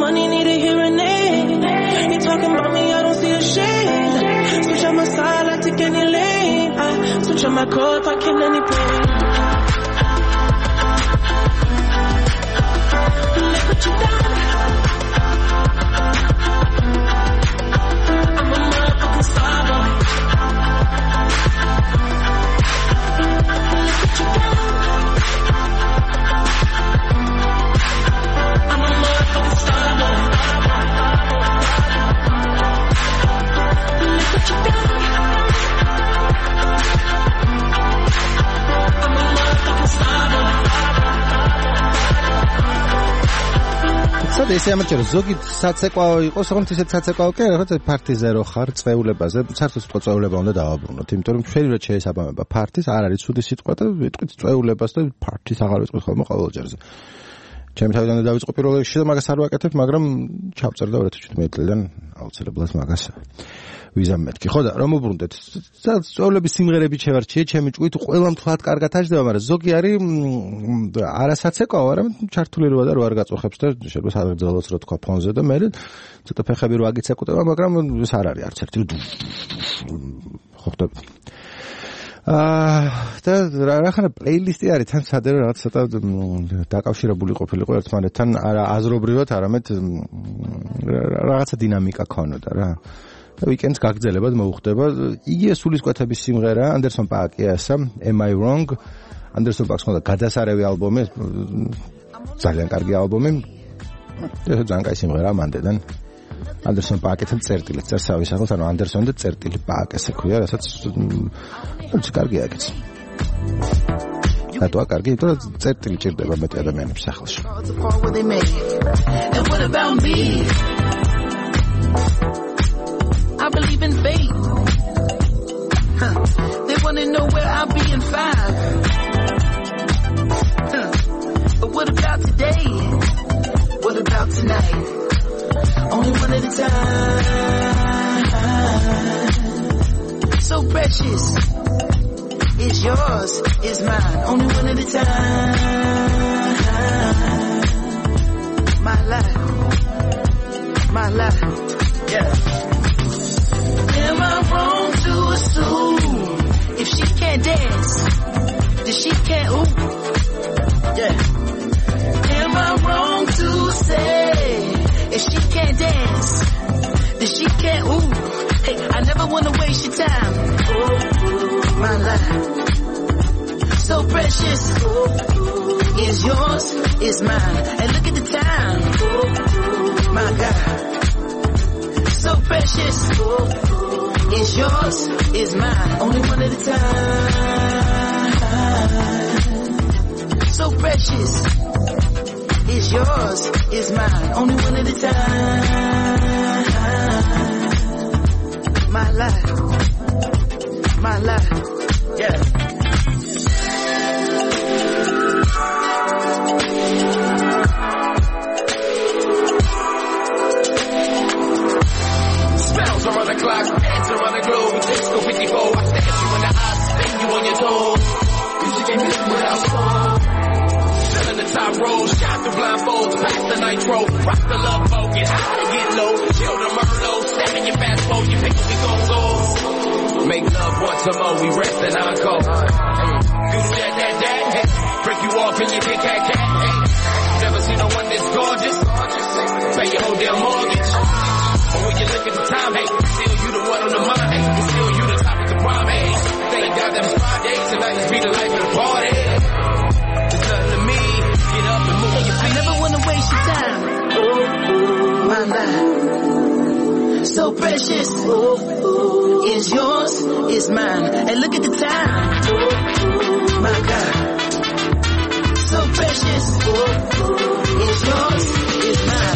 money, need a hearing aid. You talking about me, I don't see a shade. Switch on my side, I take any lane. I switch on my core if I kill any pain. Look what you done. I'm a motherfucking star boy. Look what you done. I'm a motherfucking star boy. Look what you done. I'm a motherfucking star boy. სადა ესე ამაჭერო ზოგი საცეკვაო იყოს, თუმცა ისეთ საცეკვაო კი რაღაც ფარტიზე რო ხარ წვეულებაზე, საერთოდ წვეულება უნდა დავაბრუნოთ, იმიტომ რომ შეიძლება შეესაბამება ფარტის, არ არის ცუდი სიტყვა და ვიტყვით წვეულებას და ფარტის აღარ ვიტყვით ხოლმე ყოველჯერზე. ჩემი თავიდან დავიწყო პირველ რიგში და მაგას არ ვაკეთებ, მაგრამ ჩავწერ და 2017 წლიდან აუცილებლად მაგას ვიზამ მეთქი. ხო და რომ უბრუნდეთ. წვეულების სიმღერები შევარჩიე, ჩემი ჭუით ყველამ თქვათ კარგად აჯდება, მაგრამ ზოგი არის არასაცეკვაო, არამედ ჩართული როა და რო არ გაწუხებს და შეიძლება საგრძელოს რო თქვა ფონზე და მე ცოტა ფეხები რო აგიცეკუტება, მაგრამ ეს არ არის არც ერთი. ხო ხდება. და რა პლეილისტი არის თან სადე რაღაც ცოტა დაკავშირებული ყოფილიყო ერთმანეთთან არა აზრობრივად, არამედ რაღაცა დინამიკა ქონოდა რა. და ვიკენდს გაგრძელებად მოუხდება. იგივე სულისკვეთების სიმღერა, ანდერსონ პააკიასა, Am I Wrong? ანდერსონ პააკს ხონდა გადასარევი ალბომი, ძალიან კარგი ალბომი. და ძალიან კაი სიმღერა მანდედან. ანდერსონ პააკეთან წერტილიც წერს თავის სახელს, ანუ ანდერსონ და წერტილი პააკეს ექვია, რასაც კარგია ეგეც. რატოა კარგი? იმიტომ რომ წერტილი ჭირდება მეტი ადამიანების სახელში. I believe in fate. They want to know where I'll be in 5. But what about today? What about tonight? Only one at a time. So precious. It's yours, it's mine. Only one at a time. My life. My life. Yeah. Am I wrong to assume if she can't dance, then she can't ooh? Yeah. Am I wrong to say if she can't dance, then she can't ooh? Hey, I never wanna waste your time. Ooh, my life, so precious. Is yours, is mine. And look at the time. My God, so precious. It's yours, it's mine, only one at a time. So precious. It's yours, it's mine, only one at a time. My life, yeah. Spells are on the clock, hands are on the globe, disco 54, I stare at you in the eyes, spin you on your toes. Music ain't music without song. Selling the top roll, shot through blindfolds, pass the nitro, rock the love boat, get high to get low, chill the Merlot, step in your fast boat, you pick up we gon' go. Make love once more, we rest and encore. Do that, hey, break you off and you get cat, hey. Never seen no one this gorgeous, pay your whole damn mortgage. But when you look at the time, hey, still you the one on the mind, hey, still you the topic of prime, hey. Thank God that it's Friday, tonight is be the life of the party. It's nothing to me, get up and move on your feet. I never wanna waste your time. My life, so precious. Is yours, is mine. And look at the time. My God, so precious. Is yours, is mine.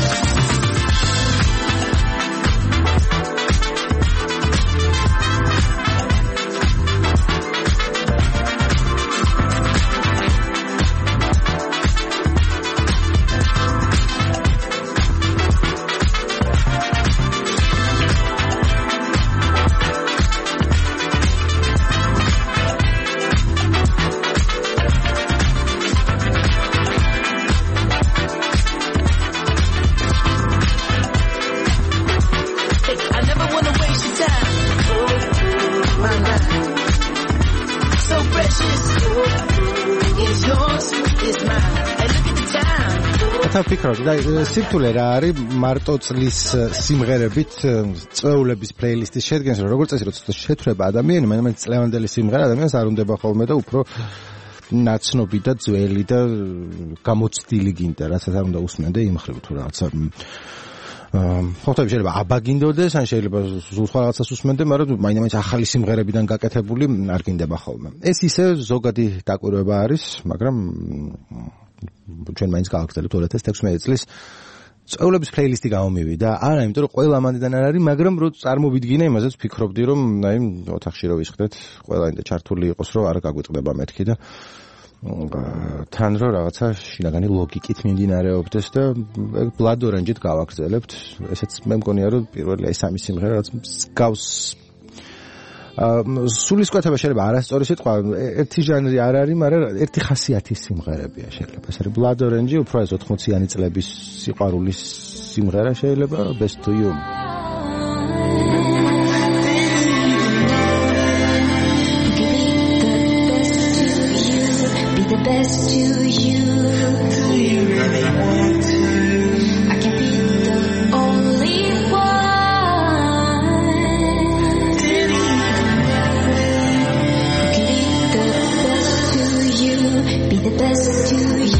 ფიქრობ და სირთულე რა არის მარტო წლის სიმღერებით წვეულების პლეილისტის შედგენას, რომ როგორც წესი როცა შეთვრება ადამიანი, მაგრამ წლევანდელი სიმღერა ადამიანს არ უნდება ხოლმე და უფრო ნაცნობი და ძველი და გამოცდილი გინდა, რასაც არ უნდა უსმენდე იმ ხრივ თუ რაღაცა ფაქტობრივად შეიძლება აბაგინდოდეს, ან შეიძლება სხვა რაღაცას უსმენდე, მაგრამ მაინც ახალი სიმღერებიდან გაკეთებული არ გინდება ხოლმე. ეს ისე ზოგადი დაკვირვება არის, მაგრამ ჩვენ მაინც გავაგრძელებთ 2016 წლის წვეულების პლეილისტი გამომივიდა. არა, იმიტომ რომ ყველა მანდიდან არ არის, მაგრამ რო წარმოვიდგინე, იმაზეც ვფიქრობდი, რომ აი ოთახში რო ვისხდეთ, ყველა ინდა ჩართული იყოს, რომ არ გაგვიწყდება მეთქი და თან რო რაღაცა შინაგანი ლოგიკით მიმდინარეობდეს და Blood Orange-ით გავაგრძელებთ. ესეც მე მგონია, რომ პირველი აი სამი სიმღერა რაც გავს სულისკვეთება შეიძლება არასწორი სიტყვა, ერთი ჟანრი არ არის, მაგრამ ერთი ხასიათის სიმღერებია შეიძლება. ეს არის Blood Orange, უფრო ეს 80-იანი წლების სიყვარულის სიმღერა შეიძლება, Best to You. Best to you. Do you really want to? I can be the only one. Did you be the best to you? Be the best to you.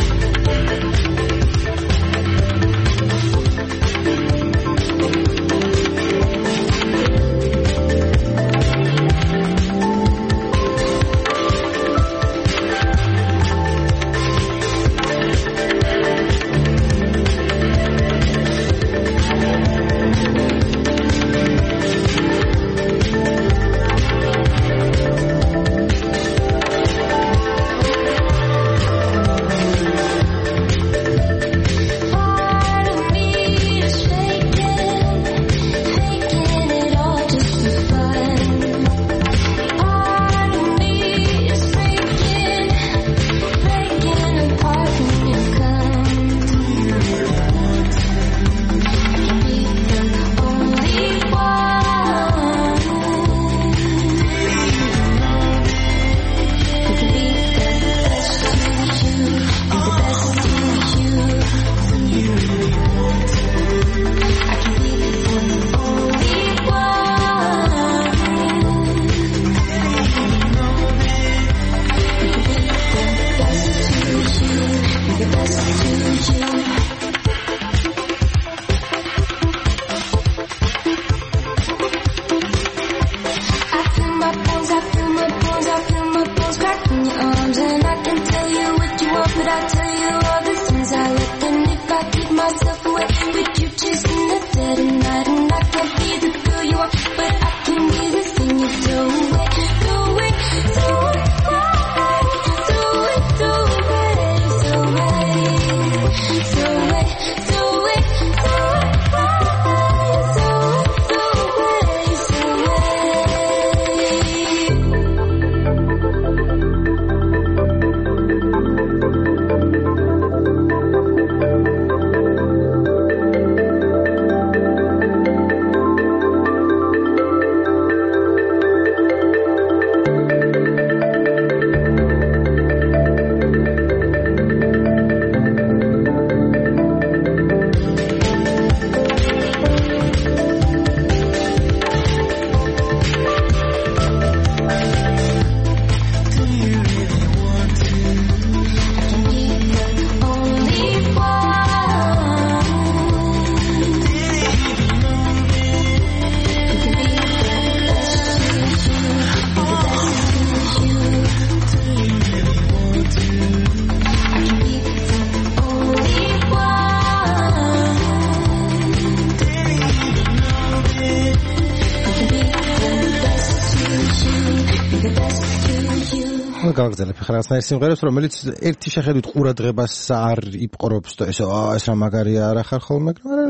გავაგრძელებ ხა რაღაცნაირ სიმღერებს, რომელიც ერთი შეხედვით ყურადღებას არ იპყრობს და ესე ეს რა მაგარია არ ახარ ხოლმე,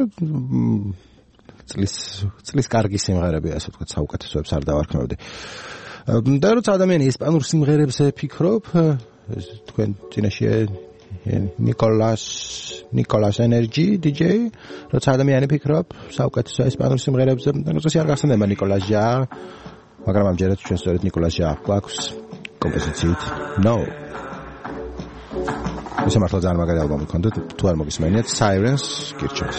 მაგრამ წლის კარგი სიმღერებია, ასე ვთქვათ, საუკეთესოებს არ დავარქმევდი. და როცა ადამიანი ესპანურ სიმღერებზე ფიქრობ, თქვენ წინაშე Nicolas Energy DJ, როცა ადამიანი ფიქრობ საუკეთესო ესპანურ სიმღერებზე, როცა არ გახსენდება Nicolas Jarre, მაგრამ ამჯერად ჩვენ სწორედ Nicolas Jarre გვაქვს კომპოზიციით No. ისე მართლა ძალიან მაგარი ალბომი ჰქონდათ, თუ არ მოგისმენიათ, Sirens გირჩევს.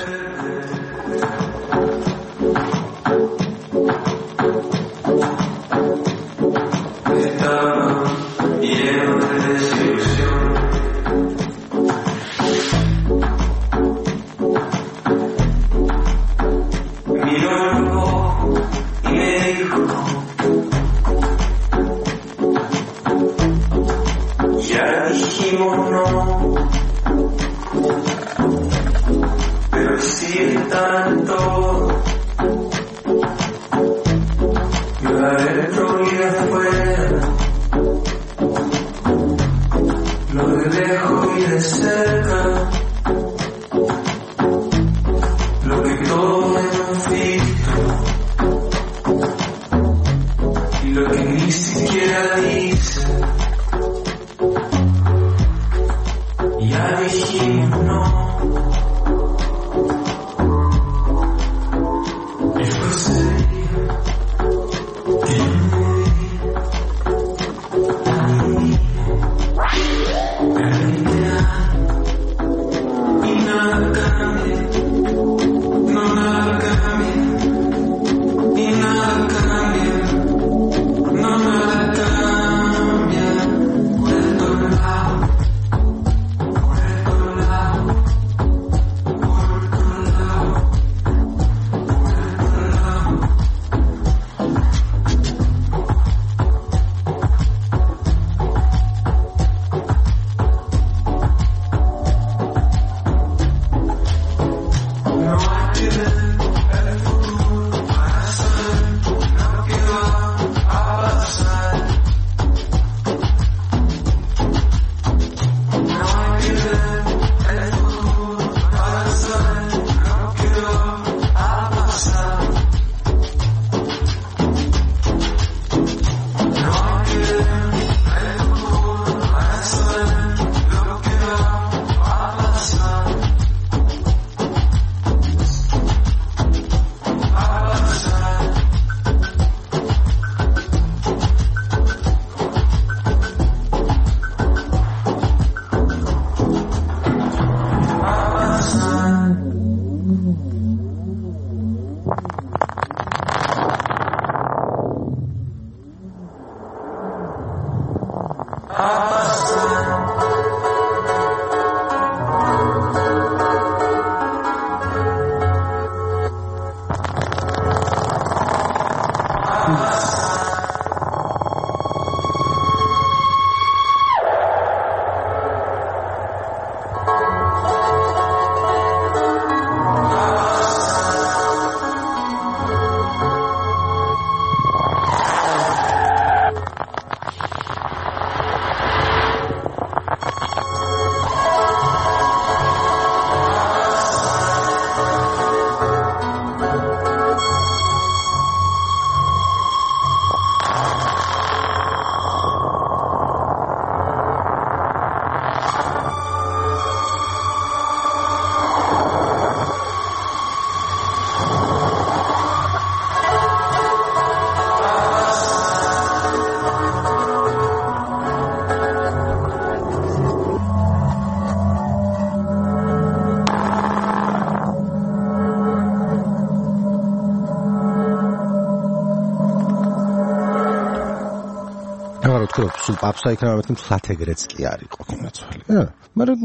სულ პაპსა იქნება მეთქი მთლად ეგრეც კი არ იყო კონაცვალი. მაგრამ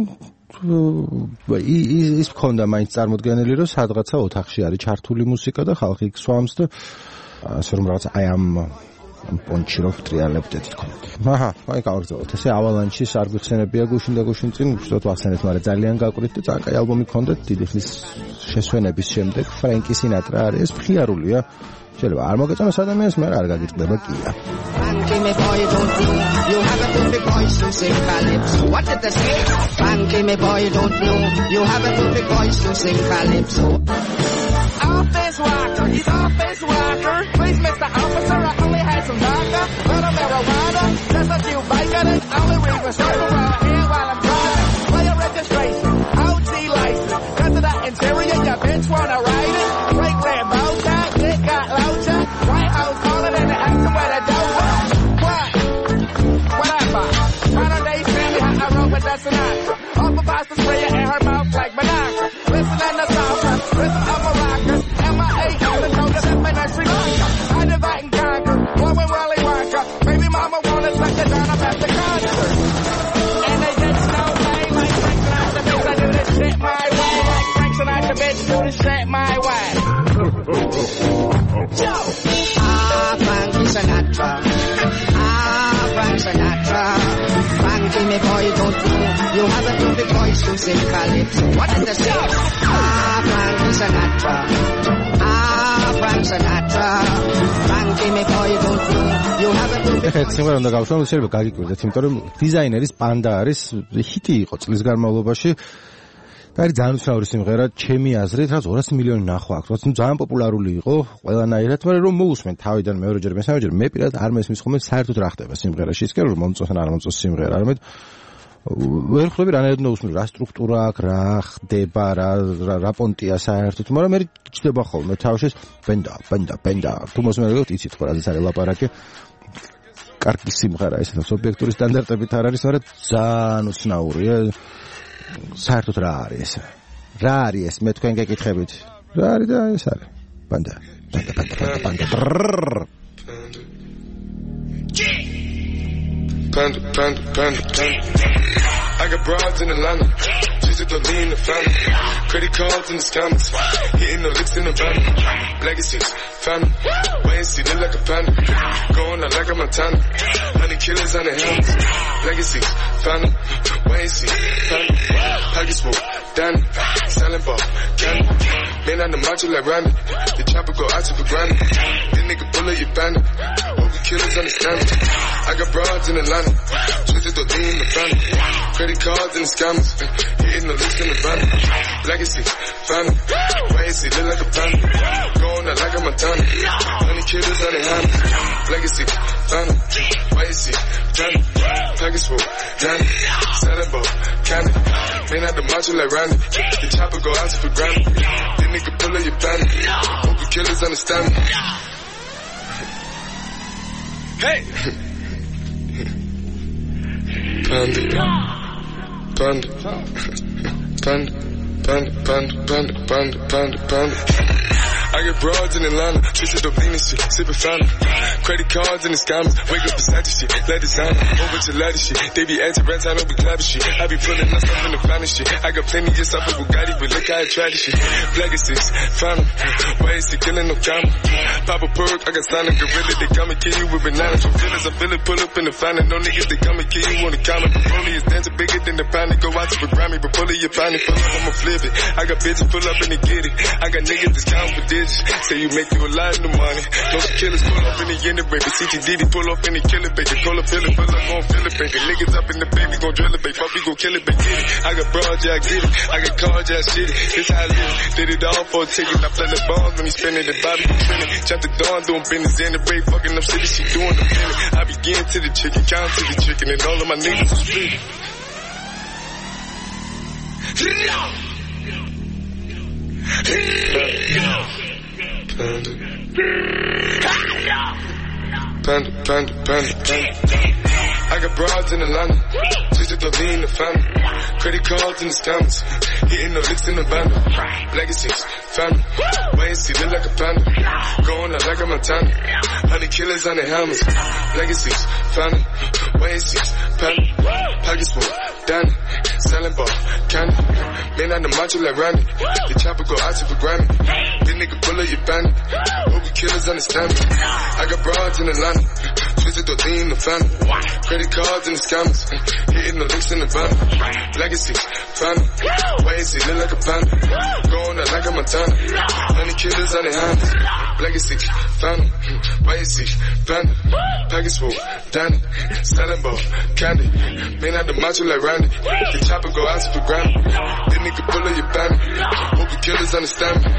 ის მქონდა მაინც წარმოდგენილი, რომ სადღაცა ოთახში არის ჩართული მუსიკა და ხალხი იქ სვამს და ასე რომ რაღაც აი ამ პონჩი რო ტრიალებდეთ თქო. აჰა, აი გავაგზავნოთ. ესე ავალანჩის არ გვცენებია გუშინ და გუშინ წინ ვშოთ ვახსენეთ, მაგრამ ძალიან გაკვირით და ძალიან კაი ალბომი ჰქონდათ დიდი ხნის შესვენების შემდეგ. ფრენკი სინატრა არის, ეს მხიარულია. შეიძლება არ მოგეწონოს ადამიანს, მაგრამ არ გაგიწყდება კია. Funky boy, don't you? You have a funky voice to sing calypso. What did they say? Funky boy, don't you? You have a funky voice to sing calypso. Office walker, he's office walker. Please, Mr. Officer, I only had some vodka, little marijuana, just a few bites. Only reason I start around here while I'm driving. Player registration, OT license, president interior, your bitch wanna ride it. Great red bow tie, dick got low tie, White House calling and they asking where the dough was. What? Whatever. Modern day Sammy, I wrote with that Sinatra. ain't my wife. Frankie Sinatra. Frank Sinatra. Frankie, me boy, don't know. You have a perfect voice to sing calypso. What did they say? Frankie Sinatra. Frank Sinatra. Frankie, me boy, don't know. You have a perfect voice. σήμερα უნდა გავშალოთ, შეიძლება გაგიკვირდეთ, იმიტომ რომ დიზაინერის პანდა არის ჰიტი იყო წლის განმავლობაში. და არის ძალიან უცნაური სიმღერა, ჩემი აზრით, რაც 200 მილიონი ნახვა აქვს. რაც ძალიან პოპულარული იყო ყველანაირად, მაგრამ რომ მოусმენ თავიდან მეორეჯერ, მესამეჯერ, მე პირადად არ მესმის ხოლმე საერთოდ რა ხდება სიმღერაში. ის კი რომ მომწონს ან არ მომწონს სიმღერა, არამედ ვერ ხვდები რანაირად ნოუსმენ, რა სტრუქტურა აქვს, რა ხდება, რა პონტია საერთოდ, მაგრამ მე ჩდება ხოლმე თავშეს ბენდა. თუ მოსმენთ, იცით ხო რაზეც არის ლაპარაკი. კარგი სიმღერა ესეა, სუბიექტური სტანდარტებით არ არის, მაგრამ ძალიან უცნაურია. საერთოდ რა არის ეს? რა არის ეს? მე თქვენ გეკითხებით. რა არის და ეს არის? ბანდა. Panda. I got broads in Atlanta. Just to lean the family. Credit cards in the scammers. Hitting the licks in the van. Legacies, family. Wait and see, look like a panda. Going out like a Montana. 100 killers on the helmets. Legacies, family. Wait and see, family. Pockets full, Danny. Selling ball, candy. Man on the macho like Randy. The chopper go out to for granted. This nigga bullet you bandit. Hope the killers understand me. I got broads in Atlanta. Just to lean the family. Credit cards and the scammers. Hitting the licks in the van. Legacy, family. Wait and see, look like a panda. Going out like a Montana. 100 killers on the hands. Legacy, family. Wait and see, family. Pockets full, Danny. Selling ball, candy. Man out the macho like Randy. The chopper go out for granted. This nigga pull up your bandit. Hope the killers understand me. Hey! Panda. I get broads in Atlanta, twisted up lean and shit, sippin' fountain. Credit cards and the scammers, wake up beside the shit, let designer, over to ladder shit. They be anti-rats, I don't be clapping shit. I be pulling my stuff in the finest shit. I got plenty just off of Bugatti, but look how I try this shit. Legacies, fountain, why is he killing no comma? Pop a perk, I got signed a gorilla, they come and kill you with bananas. From feelings, I feel it, pull up in the fountain. No niggas, they come and kill you on the counter. Broly is dancing bigger than the pound, go out to the Grammy, but pull it, you find it, pull up, I'ma flip it. I got bitches pull up and they get it. I got niggas that's counting for digits. Say you make you a lot of money. No killers pull up in the end of baby. CTDD pull up in the killer baby. Call up, fill it, pull up, gon' fill it baby. Niggas up in the baby, gon' drill it baby. Puppy gon' kill it baby, get it. I got broads, yeah I get it. I got cars, yeah I shit it. This how I live. Did it all for a ticket. I play the bombs when he spinning it. Bobby be spinning. Chop the dawn, doing business in the break. Fucking up shit, she doing the feeling. I begin to the chicken, count to the chicken, and all of my niggas was split. Panda. I got broads in Atlanta, twisted up lean the family. Credit cards and the scammers, hitting the licks in the van. Legacies, family. Wait and see, look like a panda. Going out like a Montana. 100 killers on the helmets. Legacies, family. Wait and see, family. Pockets full, Danny. Selling ball, candy. Man on the macho like Randy. The chopper go out to for granted. This nigga pull up your bandit. Hope the killers understand me. I got broads in Atlanta, twisted up lean the family. Credit cards and the scammers, hitting the licks in the van. Legacy, family. Wait and see, look like a panda. Going out like a Montana. 100 killers on the hands. Legacy, family. Wait and see, panda. Package full, Danny. Selling ball, candy. Man out the macho like Randy. The chopper go out for granted. This nigga pull up your bandit. Hope the killers understand me.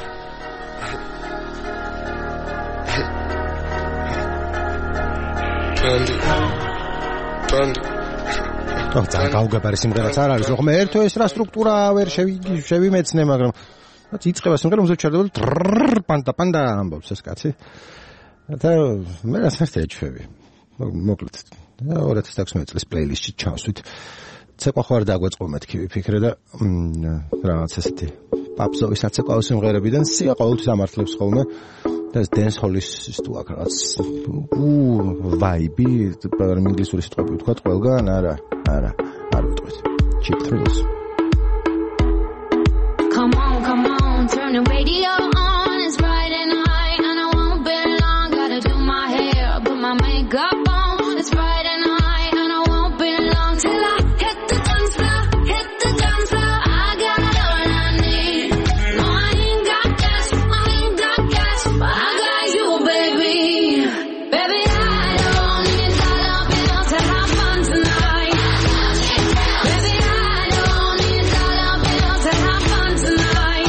Panda. ძალიან გაუგებარი სიმღერაც არ არის, რომ ერთო ეს რა სტრუქტურა ვერ შევიმეცნე, მაგრამ რაც იწყება სიმღერა მუსიკერდებული პანდა ამბობს ეს კაცი. და მე რასაც ეჩვევი. მოკლედ 2016 წლის პლეილისტში ჩავსვით. ცეკვა ხوار დაგვეწყო მეთქი ვიფიქრე და რაღაც ესეთი პაპზოვის აცეკვაო სიმღერებიდან სია ყოველთვის ამართლებს ხოლმე. და ეს dance hall-ის თუ აქ რაღაც ვაიბი, პროგრამ ინგლისური სიტყვები ვთქვათ ყველგან, არა ვიტყვით. Cheap thrills. Come on, turn the radio on. It's Friday night and I won't be long. Gotta do my hair, put my makeup on. It's Friday night and I won't be long till I hit the dance floor, hit the dance floor. I got all I need. No, I ain't got cash, I ain't got cash, but I got you, baby. Baby, I don't need dollar bills to have fun tonight. Baby, I don't need dollar bills to have fun tonight.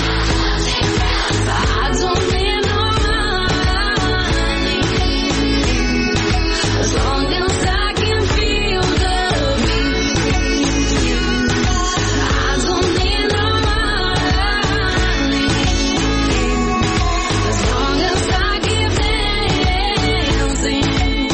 I don't need no money, as long as I can feel the beat. I don't need no money, as long as I keep dancing.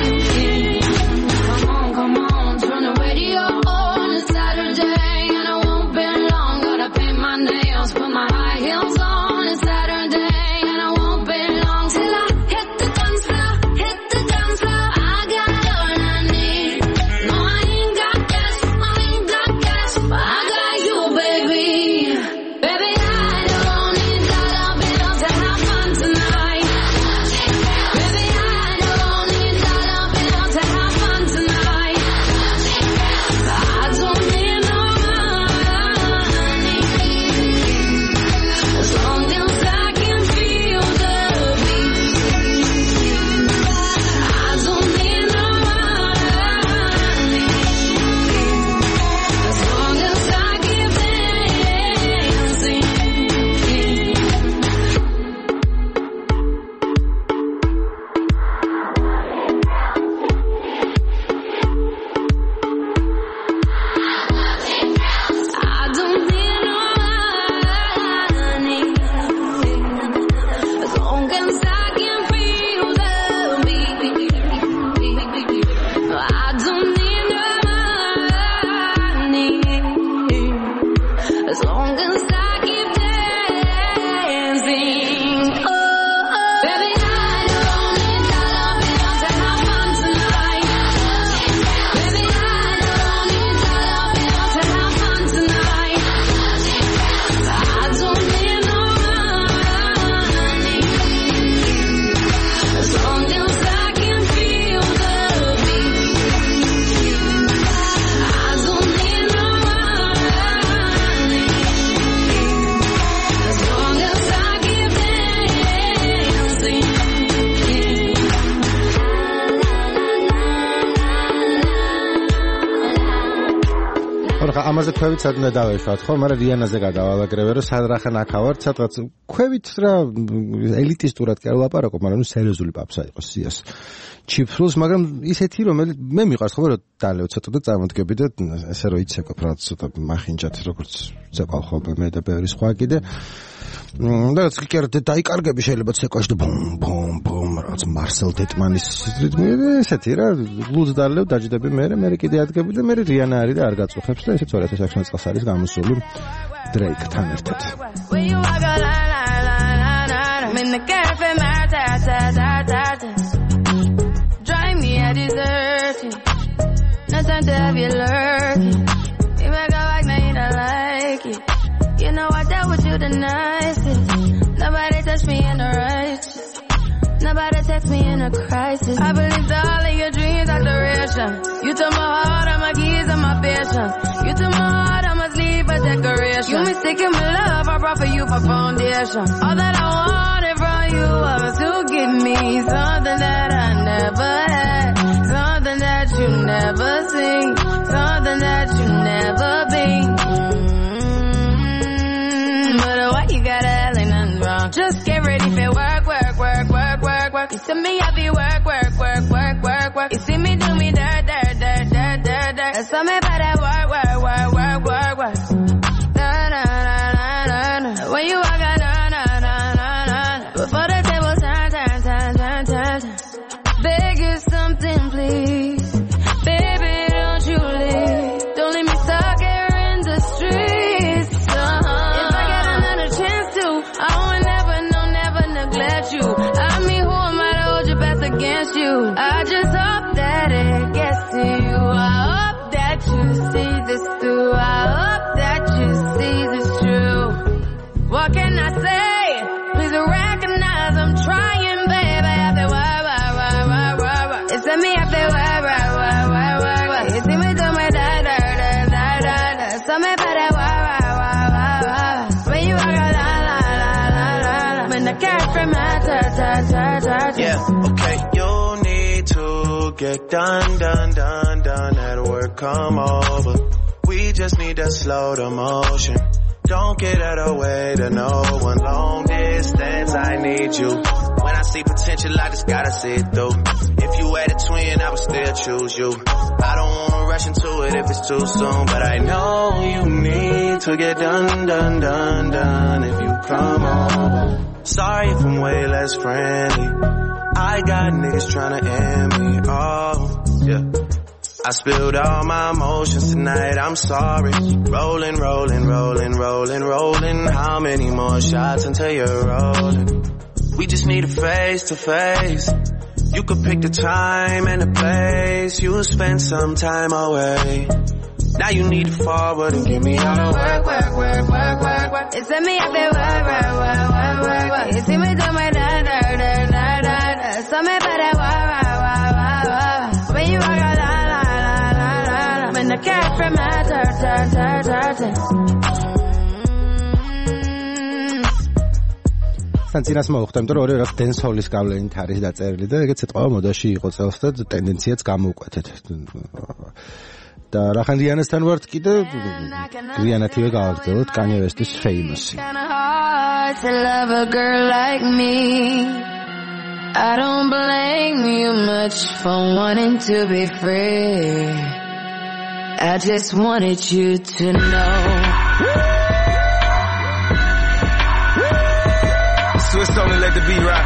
Come on, turn the radio on. It's Saturday and I won't be long. Gotta paint my nails, put my high heels on. It's Saturday and I won't be long till I hit the dance floor, hit the dance floor. I got all I need. No, I ain't got cash, I ain't got cash, but I got you, baby. Baby, I don't need dollar bills to have fun tonight. Baby, I don't need dollar bills to have fun tonight. I don't need no money, as long as I can feel the beat. I don't need no money, as long as I keep dancing. I don't need no money, as long as I can feel the beat. I don't need no money, as long as I keep dancing. Baby, I don't need dollar bills to have fun tonight. Baby, I don't need dollar bills to have fun tonight. I don't need no money, as long as I can feel the beat. I don't need no money, as long as I keep dancing. ხა ამაზე ქვევით სად უნდა დავეშვათ ხო? მაგრამ რიანაზე გადავალაგრევე რომ სად რა ხან აქავართ სადღაც ქვევით რა ელიტისტურად კი არ ვლაპარაკობ, მაგრამ სერიოზული პაპსა იყოს სიას ჩიფრულს, მაგრამ ისეთი რომ მე მიყვარს ხო რომ დალევ ცოტა და წამოდგები და ესე რომ იცეკვებ რა ცოტა მახინჯათ როგორც ცეკვავ ხოლმე მე და ბევრი სხვა კიდე და ციკერდე დაიკარგები შეიძლება ცეკვაში და ბუმ ბუმ რაც მარსელ დეტმანის რიტმი ესეთი რა ლუდ დალევ დაჯდები მე კიდე ადგები და მე რიანა არის და არ გაწუხებს და ესეც 2016 წელს არის გამოსული დრეიკთან ერთად. When you walk a line, I'm in the cafe, drive me a dessert. No time to have you lurking. You make a like, now you don't like it. You know I dealt with you the nicest. Nobody touched me in the righteous. Nobody text me in a crisis. I believed all of your dreams are duration. You took my heart, all my keys, and my patience. You took my heart, I must leave a decoration. You mistaken my love, I brought for you for foundation. All that I wanted from you was to give me something that I never had, something that you never seen, something that you never been. But why you gotta act like nothing wrong? Just get ready for work. You see me, I be work. You see me do me dirt. That's all me about that work. Na. When you walk out, na. Before the table turn. Beg you something, please. Baby, don't you leave. Don't leave When I got from my touch. Yeah, okay, you need to get done. At work, come over. We just need to slow the motion. Don't get out of the way to no one. Long distance, I need you. When I see potential, I just gotta see it through. If you had a twin, I would still choose you. I don't wanna rush into it if it's too soon, but I know you need to get done if you come over. Sorry if I'm way less friendly. I got niggas tryna end me. Oh, yeah. I spilled all my emotions tonight, I'm sorry. Rolling. How many more shots until you're rolling? We just need a face to face. You could pick the time and the place. You'll spend some time away. Now you need to forward and give me all the work. It's me up there, work. You see me do my da. So me better work. When you walk out, la. When the cat from my turn. სანცინას მოუხდა, იმიტომ რომ ორი რაღაც dance hall-ის გავლენით არის დაწერილი და ეგეც ეთყობა მოდაში იყო წელს და ტენდენციაც გამოვკვეთეთ. და რახან რიანესთან ვართ კიდე რიანათივე გავაგრძელოთ Kanye West-ის Famous. To love a girl like me, I don't blame you much for wanting to be free. I just wanted you to know. Swiss only let the beat rock.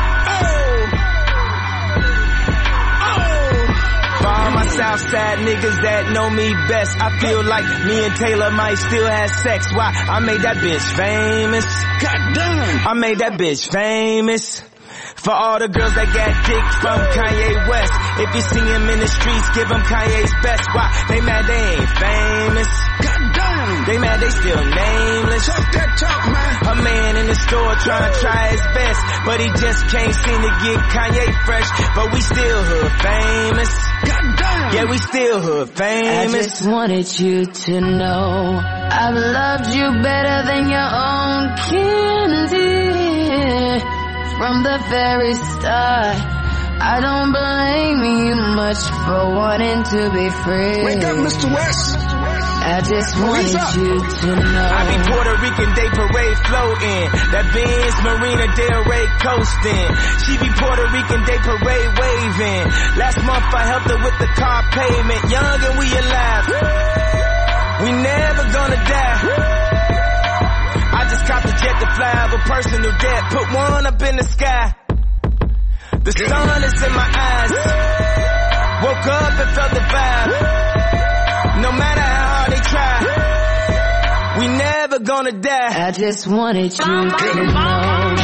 For all my Southside niggas that know me best, I feel like me and Taylor might still have sex. Why? I made that bitch famous. Goddamn! I made that bitch famous. For all the girls that got dick from Kanye West, if you see him in the streets, give him Kanye's best. Why? They mad they ain't famous. Goddamn! They mad they still nameless. Talk that talk, man. A man in the store trying to try his best, but he just can't seem to get Kanye fresh. But we still hood famous. Goddamn! Yeah, we still hood famous. I just wanted you to know I've loved you better than your own candy. From the very start, I don't blame you much for wanting to be free. Wake up, Mr. West. I just wanted you to know. I be Puerto Rican Day Parade floating. That Benz Marina Del Rey coasting. She be Puerto Rican Day Parade waving. Last month I helped her with the car payment. Young and we alive. We never gonna die. I just copped a jet to fly over personal debt. Put one up in the sky. The sun is in my eyes. Woke up and felt the vibe. No matter how hard they try, we never gonna die. I just wanted you to know.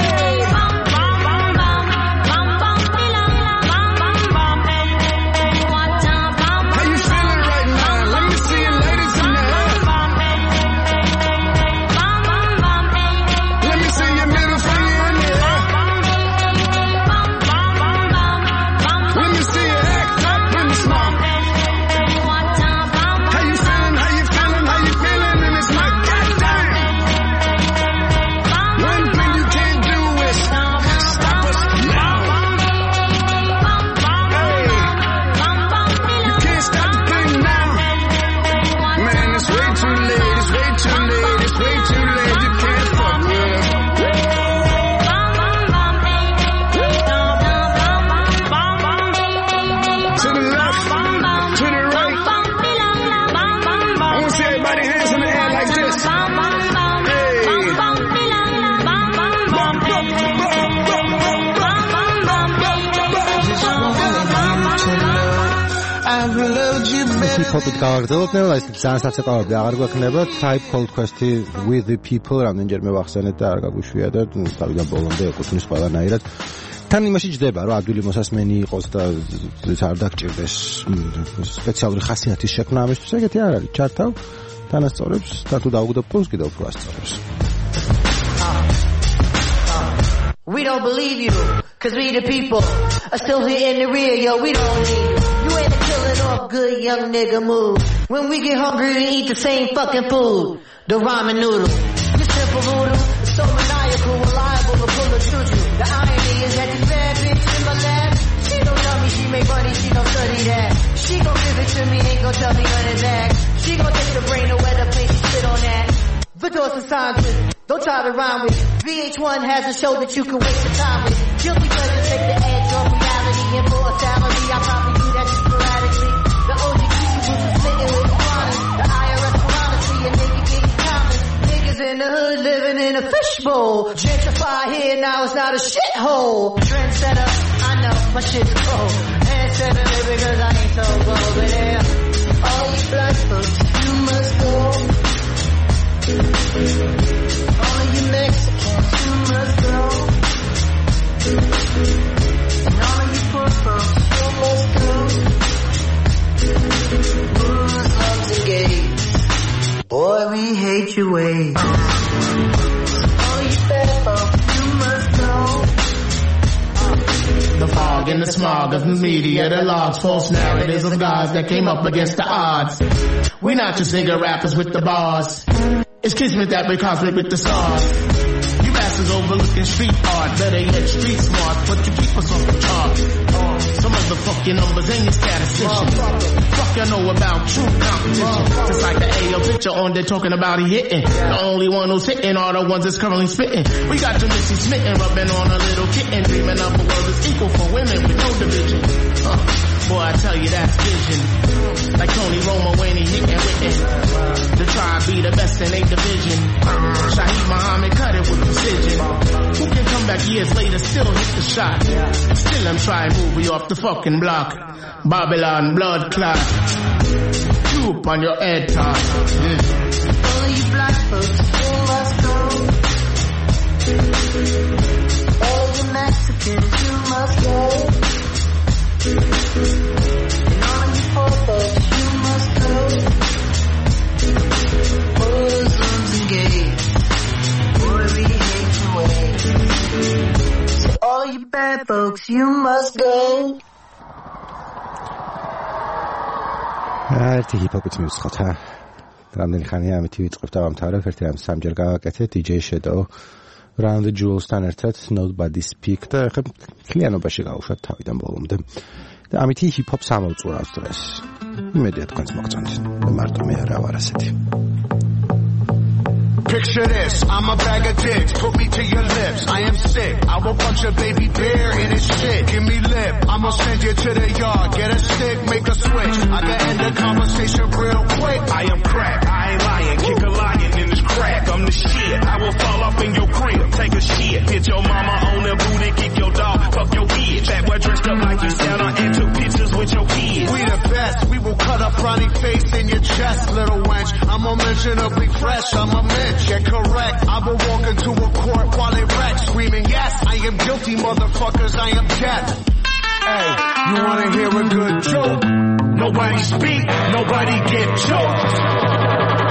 Hip-hop-ით გავაგრძელოთ, ნელა ის ძალიან საცეკვავები აღარ გვექნება. Tribe Called Quest-ი With the People რამდენჯერმე ვახსენეთ და არ გაგვიშვია და თავიდან ბოლომდე ეკუთვნის ყველანაირად. თან იმაში ჯდება, რომ ადვილი მოსასმენი იყოს და არ დაგჭირდეს სპეციალური ხასიათის შექმნა ამისთვის, ეგეთი არ არის. ჩართავ თანასწორებს და თუ დაუგდო პულს კიდევ უფრო ასწორებს. We don't believe you, cause we the people are still here in the rear, yo, we don't need you. You ain't killing off good young nigga move. When we get hungry, we eat the same fucking food. The ramen noodle. You simple noodle, so maniacal, reliable to pull a signs with. Don't try to rhyme with. VH1 has a show that you can waste your time with. Guilty pleasure take the edge on reality, and for a salary, I probably do that sporadically. The OG people was splitting with Iguanas. The IRS wanna see a nigga getting common. Niggas in the hood living in a fishbowl. Gentrify here, now it's not a shithole. Trendsetter, I know, my shit's cold. Handsetter, because I ain't so bold. But yeah, all you black folks, you must go. All you Mexicans, you must go. And all you poor folks, you must go. Muslims and gays, boy, we hate your ways. All you bad folks, you must go. The fog and the smog of the media, the logs, false narratives of gods that came up against the odds. We not just nigga rappers with the bars. It's kismet that we cosmic with the stars. You bastards overlooking street art, better yet street smart, but you keep us off the chart. Some of the fucking numbers and your statisticians. Fuck you know about true competition. Just like the AO picture on there talking about he hitting. The only one who's hitting are the ones that's currently spitting. We got your Missy smitten, rubbing on a little kitten, dreaming of a world that's equal for women with no division. Boy, I tell you that's vision. Like Tony Romo when he hitting written. To try and be the best in a division. Shaheed Muhammad cut it with precision. Who can come back years later, still hit the shot? Still I'm trying to move you off the fucking block. Babylon blood clot. Troop on your head top. All you black folks, you must go. All you Mexicans, you must go. And all you poor folks, you must go. Muslims and gays, boy, we hate your ways. So all you bad folks, you must go. ერთი ჰიპ-ჰოპით მივსხოთა. რამდენი ხანია ამით ვიწყებთ ავამთავრებ, ერთი რამ სამჯერ გავაკეთე DJ Shadow Round the Jewels-თან ერთად Nobody Speak და ახლა მთლიანობაში გავუშვათ თავიდან ბოლომდე. და ამით ჰიპ-ჰოპს ამოვწურავს დღეს. იმედია თქვენც მოგწონთ. და მარტო მე არა ვარ ასეთი. Picture this, I'm a bag of dicks, put me to your lips, I am sick, I will punch a baby bear in his shit, give me lip, I'ma send you to the yard, get a stick, make a switch, I can end the conversation real quick, I am crack, I ain't lying, kick a lion in his crack, I'm the shit, I will fall off in your crib, take a shit, hit your mama on the booty, kick your dog, fuck your bitch, that boy dressed up like you Santa and took pictures with your kids, we the best, we will cut a frowny face in your chest, little wench, I'm unmentionably fresh, I'm a mensch. Get correct, I will walk into a court while it wrecks, screaming, yes, I am guilty, motherfuckers, I am dead. Hey, you wanna hear a good joke? Nobody speak, nobody get choked.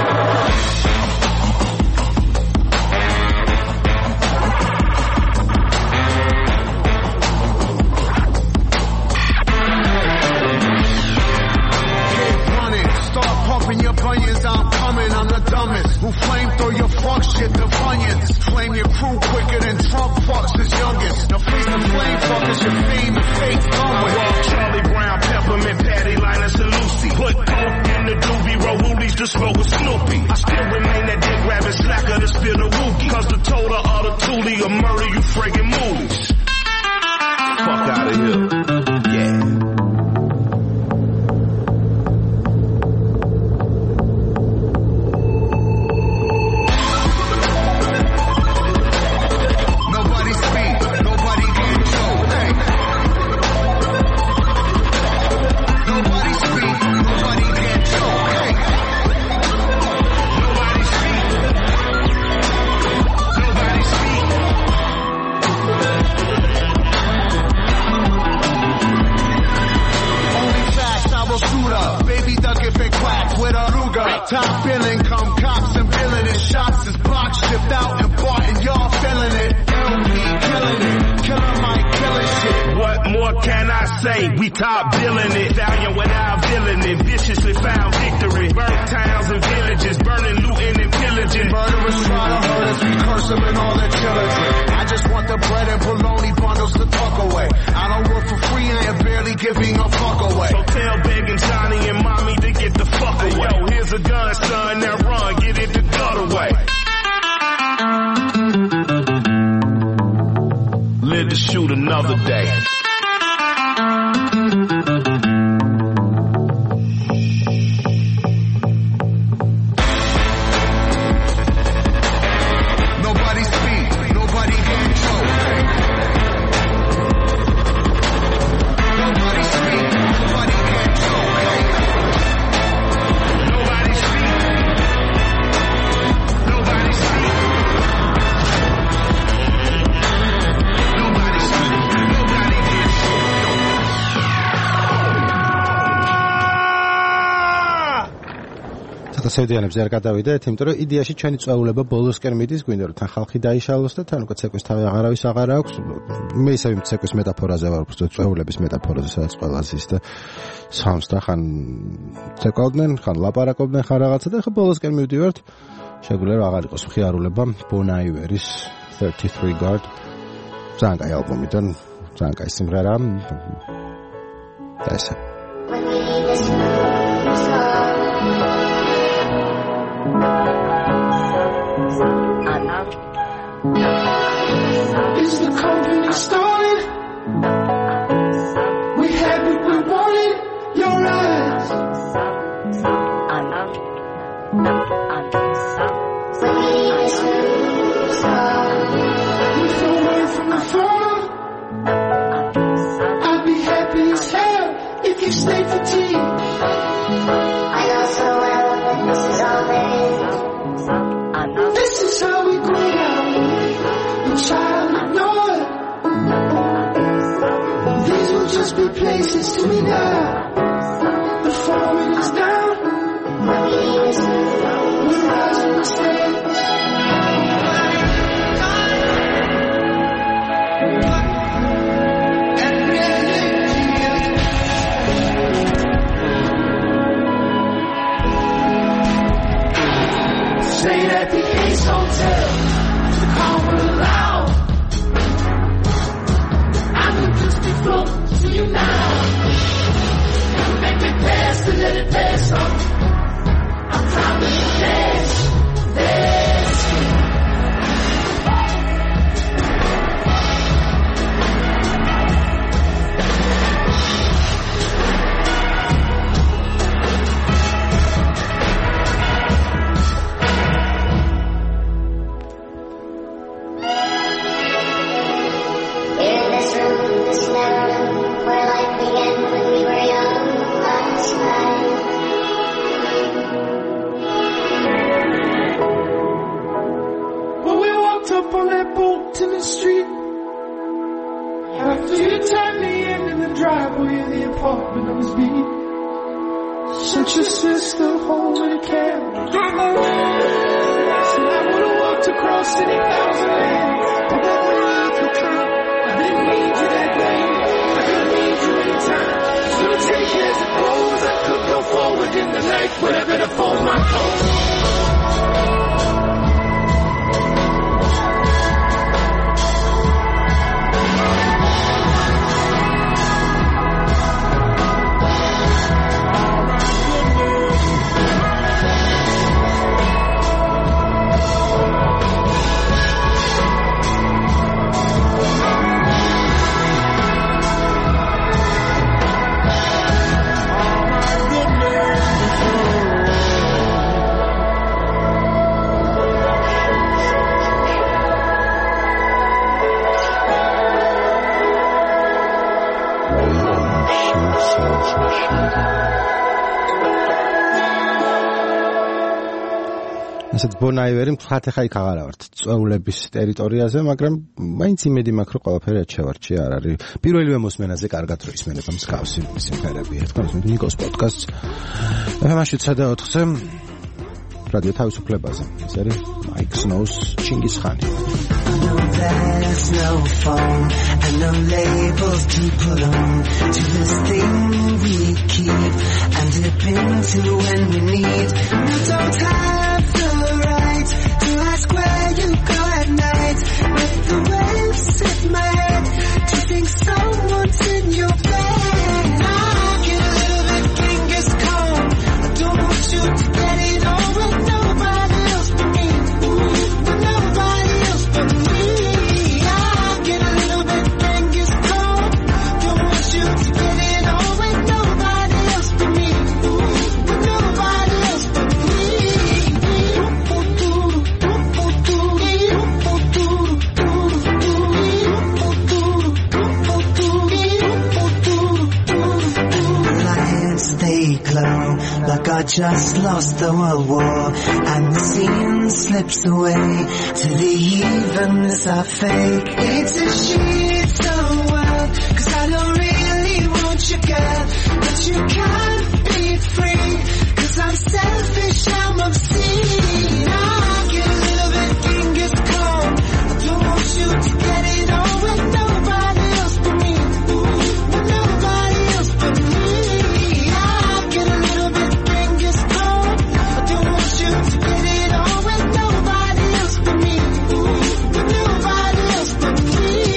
Your bunions, I'm coming, I'm the dumbest. Who flame throw your fuck shit to bunions? Flame your crew quicker than Trump fucks his youngest. Now face the flame fuckers, your fame and fake done with. Charlie Brown, Peppermint, Patty, Linus, and Lucy. Put coke in the doobie, roll woolies to smoke with Snoopy. I still remain that dick rabbit slacker to spill the wookie. Cause the total of the toolie will murder you friggin' moolies. Fuck out of here. Yeah. Top billing, come cops and billing it. Shots is blocked, shipped out and bought, and y'all feeling it. LP killing it, killer Mike killing shit. What more can I say? We top billing it. Valiant without villain it. Viciously found victory. Burnt towns and villages, burning, looting and pillaging. Murderers try to hurt us, we curse them and all their children. I just want the bread and bologna bundles to tuck away. I don't work for free, I am barely giving a fuck away. So tell begging Johnny and mommy to get the fuck away. Yo, here's a gun, son, now run, get it the gut away. live to shoot another day. Nobody speak, nobody control. Nobody speak, nobody control. Nobody speak, nobody speak. Nobody speak, nobody საერთოდ არ გადავიდეთ, იმიტომ რომ იდეაში ჩვენი წვეულება ბოლოსკენ მიდის, გვინდა რომ თან ხალხი დაიშალოს და თან უკვე ცეკვის თავი აღარავის აღარ აქვს. მე ისე ცეკვის მეტაფორაზე ვარ, უბრალოდ წვეულების მეტაფორაზე, სადაც ყველა ზის და სავს და ხან ცეკვავდნენ, ხან ლაპარაკობდნენ, ხან რაღაცა და ხა ბოლოსკენ მივდივართ. შეგვიძლია რომ აღარ იყოს მხიარულება Bon Iver-ის 33 Guard. ძალიან კაი ალბომიდან, ძალიან კაი სიმღერა. და ესე Is the company started? We had what we wanted, your eyes. With a word from the phone, I'd be happy as hell if you stayed for tea. I know so well that this is all there is. This is how we grew up. The child ignored. These will just be places to me now. The forward is down. We're rising to stay. Stayed at the Ace Hotel. The call was loud. I could just be floating to you now. Make me pass to let it pass on. I'm trying to dance. Sent your sister home with a cab. Said I would've walked across any thousand lands. But that way you come. I didn't need you that day. I could need you anytime. So take it as it goes. I could go forward in the night, whatever to fold my clothes. ასეთ Bon Iver-ი მხათ ხა იქ აღარა ვართ წვეულების ტერიტორიაზე, მაგრამ მაინც იმედი მაქვს რომ ყველაფერი აჩევარჩი არ არის. პირველივე მოსმენაზე კარგად რო ისმენება მსგავსი სიმღერებია. თქო, ნიკოს პოდკასტს FM-ში 4-ზე რადიო თავისუფლებაზე. ეს არის Mike Snows Chingis Khan. There's no phone and no labels to put on to this thing we keep and dip into when we need. You don't have the right to ask where you go at night. Let the waves hit my head to think someone's in your bed. I get a little bit Genghis Khan. I don't want you to get it on with nobody else but me. With nobody else but me. I get a little bit I just lost the world war, and the scene slips away to the evenness I fake. It's a shit so well, 'cause I don't really want you, girl, but you can't be free, 'cause I'm selfish, I'm obscene. I get a little bit fingers cold, I don't want you to get it on with nobody else but me, with nobody else but me. I get a little bit fingers cold, I don't want you to get it on with nobody else but me, with nobody else but me.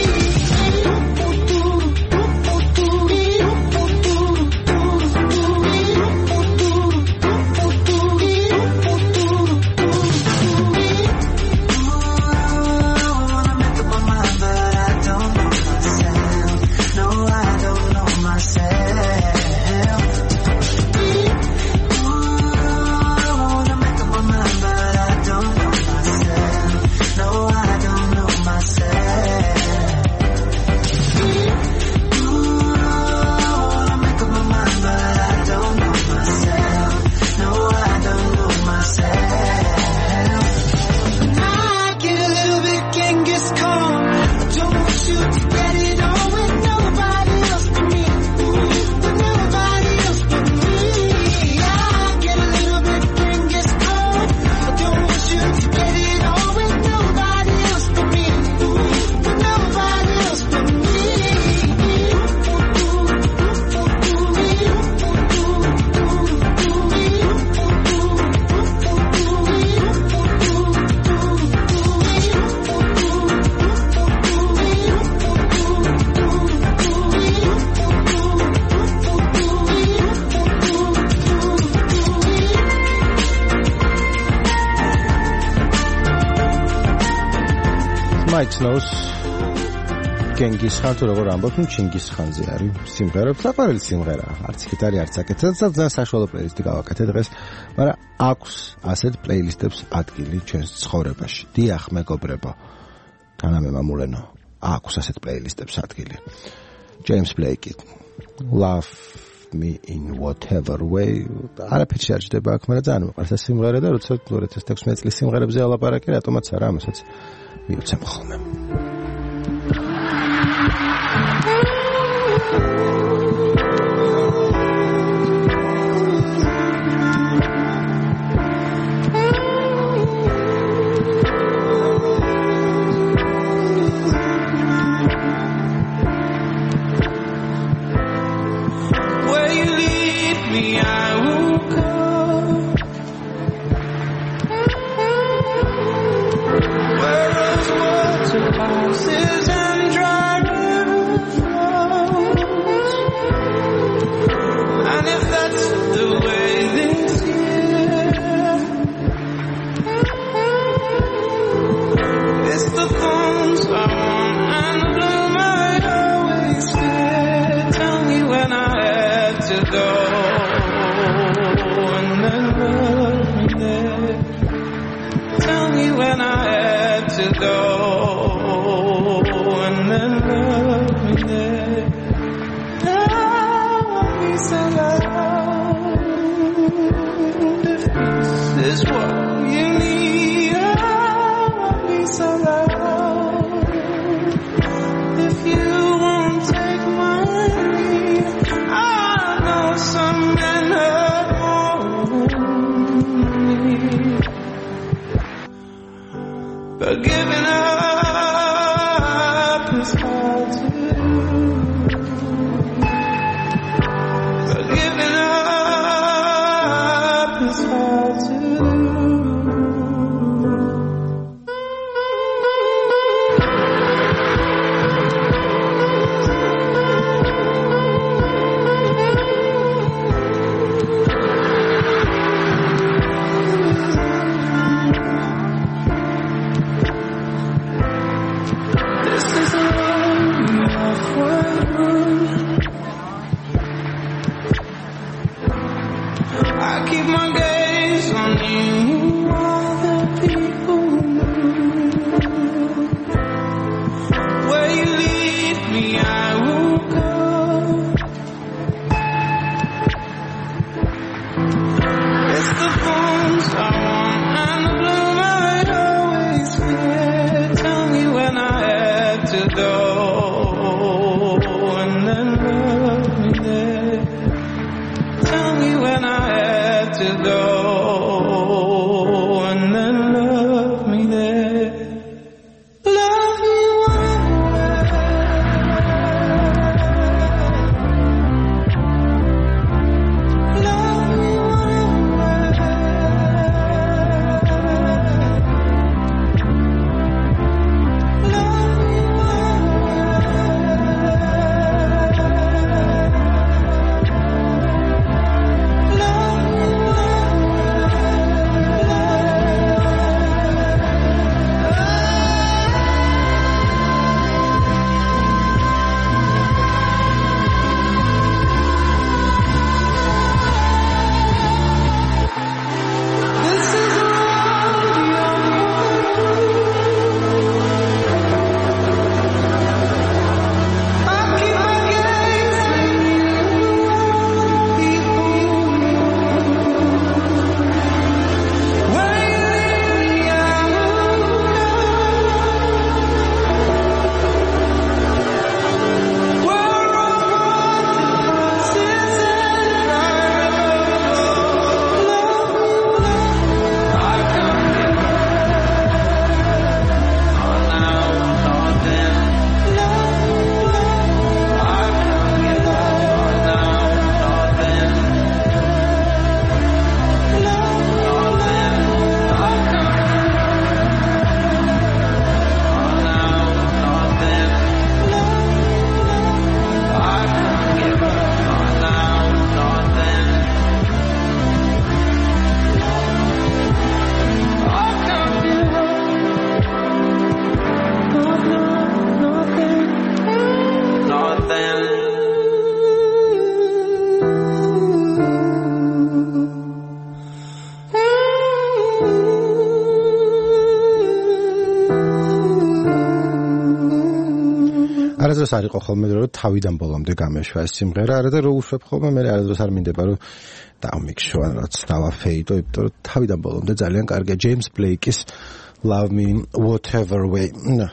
Mike Snows გენგის ხან თუ როგორ ამბობთ, ჩინგის ხანზე არის სიმღერა, საყვარელი სიმღერა, არც იქით არის, არც აქეთ. ძალიან საშუალო პლეილისტი გავაკეთე დღეს, მაგრამ აქვს ასეთ პლეილისტებს ადგილი ჩვენს ცხოვრებაში. დიახ, მეგობრებო, თანამემამულენო, აქვს ასეთ პლეილისტებს ადგილი. James Blake, Love Me in Whatever Way. არაფერი არ ჯდება აქ, მაგრამ ძალიან მოყარს ეს სიმღერა და როცა 2016 წლის სიმღერებზე ალაპარაკე, რატომაც არა ამასაც მივცემ ხოლმე. Where you lead me, I will go. Where rose water passes and dry river flows. And if that's the way this year, it's the thorns I want and the bloom I always fear. Tell me when I had to go, and then love me there. Tell me when I had to go, and then love me there. Now I'll be so loud. If this is what you need, I'll be so loud. If you won't take my lead, I know some men hurt more than me. But giving up is hard to do. But giving up is hard to do. This is a lonely halfway. I keep my gaze on you while the people move. Where you lead me, I will go. to go and then love me there. Love you არადროს არ იყო ხოლმე რომ თავიდან ბოლომდე გამეშვა ეს სიმღერა, არადა რო უშვებ ხოლმე მე არადროს არ მინდება რომ დავმიქსო ან რაც დავაფეიდო, იმიტომ რომ თავიდან ბოლომდე ძალიან კარგია ჯეიმს ბლეიკის Love Me Whatever Way.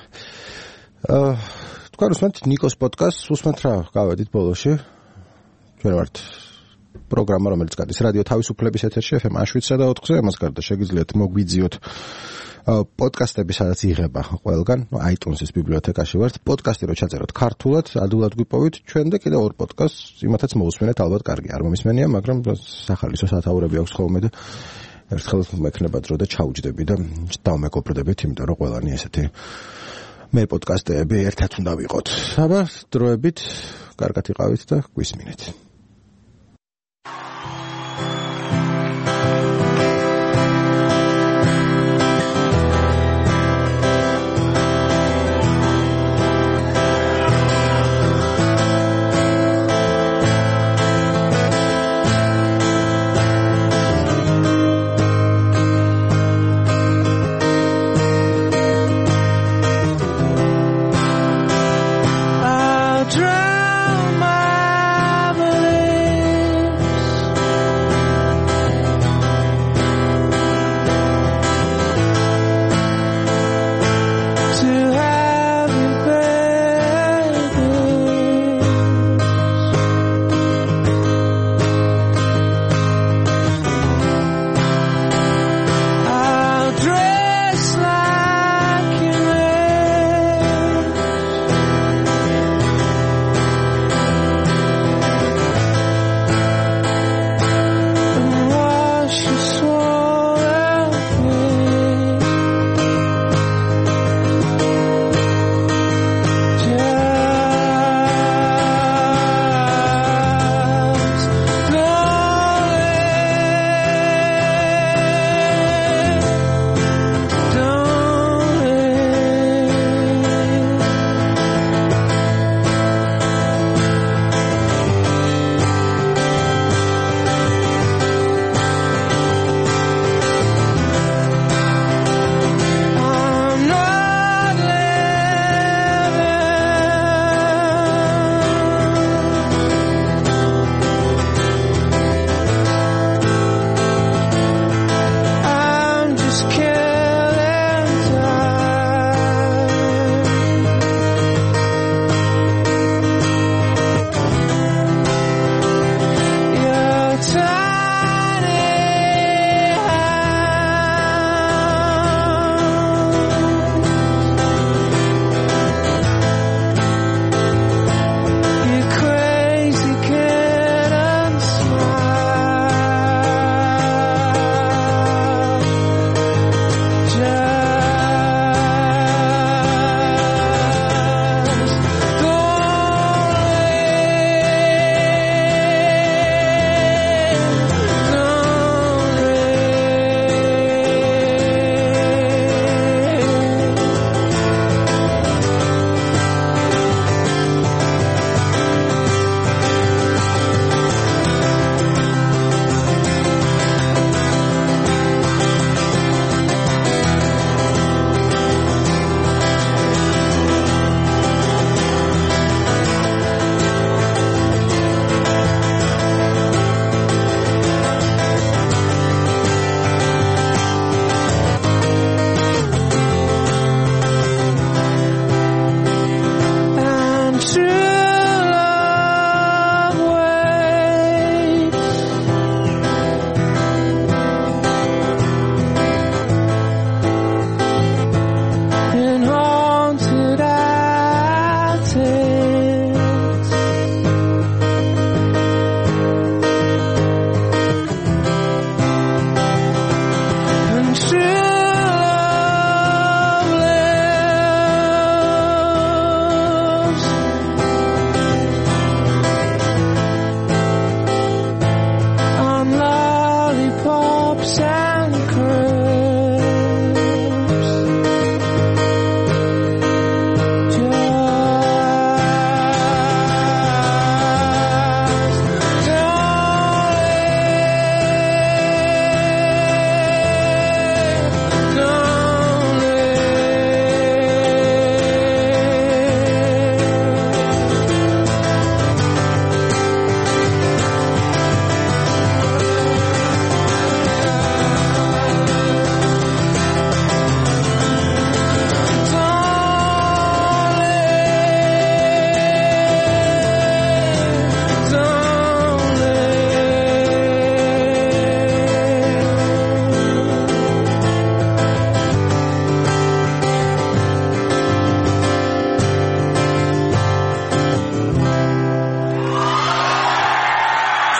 თქვენ უსმენთ ნიკოს პოდკასტს, უსმენთ რა, გავედით ბოლოში. ჩვენ ვართ პროგრამა, რომელიც გადის რადიო თავისუფლების ეთერში FM 7-სა და 4-ზე, ამას გარდა შეგიძლიათ მოგვიძიოთ პოდკასტები, სადაც იღება ყველგან, iTunes-ის ბიბლიოთეკაში ვართ. პოდკასტი რო ჩაწეროთ ქართულად, ადვილად გვიპოვით ჩვენ და კიდევ ორ პოდკასტს იმათაც მოусმენთ, ალბათ კარგი არ მომისმენია, მაგრამ სახალისო სათაურები აქვს ხოლმე და ერთხელ მექნება დრო და ჩაუჯდები და დავმეგობრდებით, იმიტომ რომ ყველანი ესეთი მე პოდკასტები ერთად უნდა ვიყოთ. აბა, დროებით კარგად იყავით და გვისმინეთ. Drown my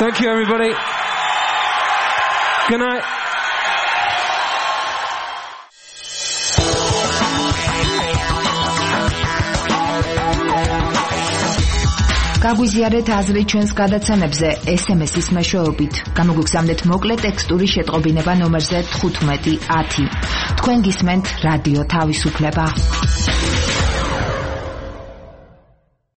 Thank you, everybody. Good night. გაგვიზიარეთ აზრი ჩვენს გადაცემებზე SMS-ის მეშვეობით. გამოგვიგზავნეთ მოკლე ტექსტური შეტყობინება ნომერზე 1510. თქვენ გისმენთ რადიო თავისუფლება.